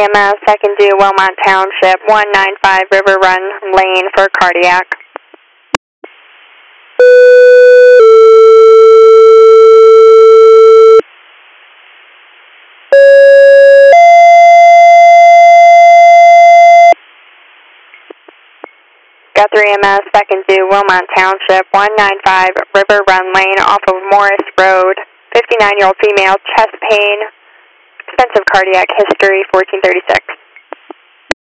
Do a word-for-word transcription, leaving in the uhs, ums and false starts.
M S, second due, Wilmot Township, one nine five River Run Lane for cardiac. Guthrie M S, second due, Wilmot Township, one nine five River Run Lane off of Morris Road, fifty-nine-year-old female, chest pain, extensive cardiac history, fourteen thirty-six.